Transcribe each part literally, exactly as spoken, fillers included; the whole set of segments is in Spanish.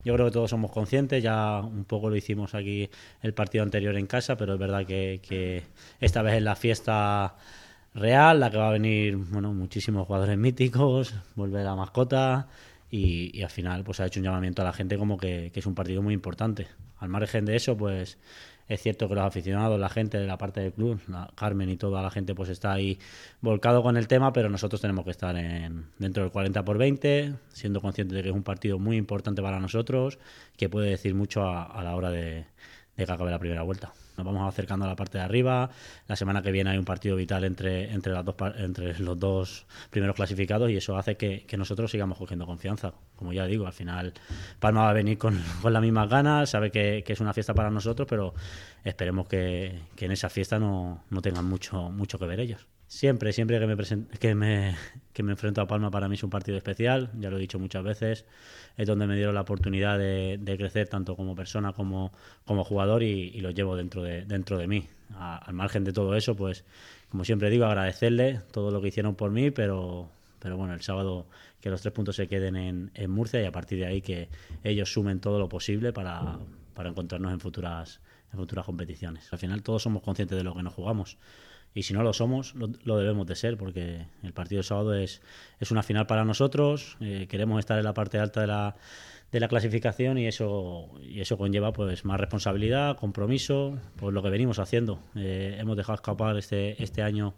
Yo creo que todos somos conscientes, ya un poco lo hicimos aquí el partido anterior en casa, pero es verdad que, que esta vez es la fiesta real, la que va a venir, bueno, muchísimos jugadores míticos, vuelve la mascota y, y al final pues ha hecho un llamamiento a la gente como que, que es un partido muy importante. Al margen de eso, pues es cierto que los aficionados, la gente de la parte del club, la Carmen y toda la gente pues está ahí volcado con el tema, pero nosotros tenemos que estar en, dentro del cuarenta por veinte, siendo conscientes de que es un partido muy importante para nosotros, que puede decir mucho a, a la hora de, de que acabe la primera vuelta. Nos vamos acercando a la parte de arriba. La semana que viene hay un partido vital entre, entre, las dos, entre los dos primeros clasificados y eso hace que, que nosotros sigamos cogiendo confianza. Como ya digo, al final Palma va a venir con, con las mismas ganas, sabe que, que es una fiesta para nosotros, pero esperemos que, que en esa fiesta no, no tengan mucho, mucho que ver ellos. Siempre, siempre que me, present, que, me, que me enfrento a Palma para mí es un partido especial, ya lo he dicho muchas veces, es donde me dieron la oportunidad de, de crecer tanto como persona como, como jugador y, y lo llevo dentro de, dentro de mí. A, al margen de todo eso, pues como siempre digo, agradecerles todo lo que hicieron por mí, pero, pero bueno, el sábado que los tres puntos se queden en, en Murcia y a partir de ahí que ellos sumen todo lo posible para, para encontrarnos en futuras, en futuras competiciones. Al final todos somos conscientes de lo que nos jugamos. Y si no lo somos, lo, lo debemos de ser, porque el partido de sábado es, es una final para nosotros, eh, queremos estar en la parte alta de la, de la clasificación y eso, y eso conlleva pues más responsabilidad, compromiso, pues lo que venimos haciendo. Eh, hemos dejado escapar este, este año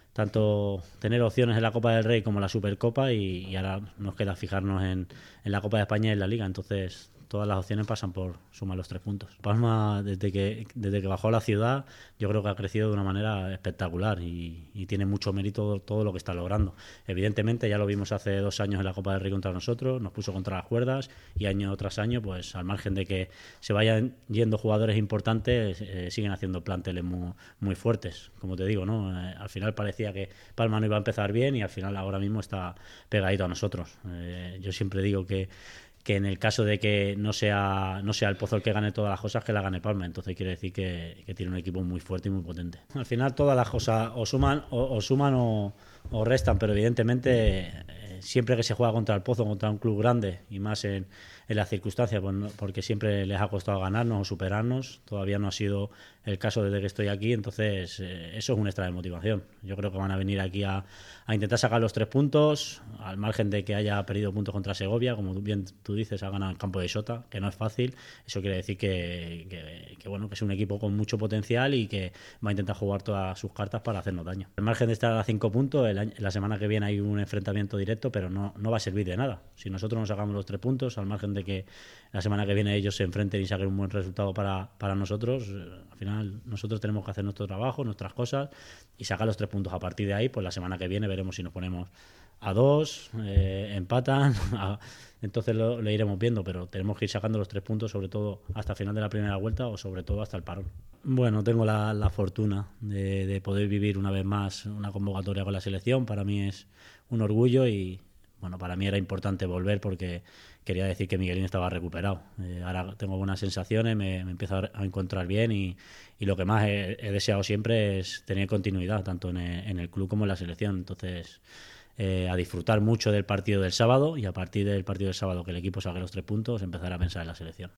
tanto tener opciones en la Copa del Rey como la Supercopa y, y ahora nos queda fijarnos en, en la Copa de España y en la Liga, entonces todas las opciones pasan por sumar los tres puntos. Palma, desde que, desde que bajó a la ciudad, yo creo que ha crecido de una manera espectacular y, y tiene mucho mérito todo, todo lo que está logrando. Evidentemente, ya lo vimos hace dos años en la Copa del Rey contra nosotros, nos puso contra las cuerdas y año tras año, pues al margen de que se vayan yendo jugadores importantes, eh, siguen haciendo planteles muy, muy fuertes. Como te digo, ¿no? Eh, al final parecía que Palma no iba a empezar bien y al final ahora mismo está pegadito a nosotros. Eh, yo siempre digo que que en el caso de que no sea no sea el Pozo el que gane todas las cosas, que la gane Palma. Entonces quiere decir que, que tiene un equipo muy fuerte y muy potente. Al final todas las cosas o suman o, o suman o, o restan, pero evidentemente eh, siempre que se juega contra el Pozo, contra un club grande y más en, en las circunstancias, pues no, porque siempre les ha costado ganarnos o superarnos, todavía no ha sido el caso desde que estoy aquí, entonces eh, eso es un extra de motivación. Yo creo que van a venir aquí a, a intentar sacar los tres puntos, al margen de que haya perdido puntos contra Segovia, como bien tú dices, ha ganado el campo de Sota, que no es fácil. Eso quiere decir que, que, que, bueno, que es un equipo con mucho potencial y que va a intentar jugar todas sus cartas para hacernos daño. Al margen de estar a cinco puntos, el año, la semana que viene hay un enfrentamiento directo, pero no, no va a servir de nada. Si nosotros nos sacamos los tres puntos, al margen de que la semana que viene ellos se enfrenten y saquen un buen resultado para, para nosotros, al final nosotros tenemos que hacer nuestro trabajo, nuestras cosas y sacar los tres puntos. A partir de ahí, pues la semana que viene veremos si nos ponemos a dos, eh, empatan, a, entonces lo, lo iremos viendo, pero tenemos que ir sacando los tres puntos, sobre todo hasta el final de la primera vuelta o sobre todo hasta el parón. Bueno, tengo la, la fortuna de, de poder vivir una vez más una convocatoria con la selección. Para mí es un orgullo y bueno, para mí era importante volver porque quería decir que Miguelín estaba recuperado. Eh, ahora tengo buenas sensaciones, me, me empiezo a encontrar bien y, y lo que más he, he deseado siempre es tener continuidad, tanto en el, en el club como en la selección. Entonces, eh, a disfrutar mucho del partido del sábado y a partir del partido del sábado que el equipo saque los tres puntos, empezar a pensar en la selección.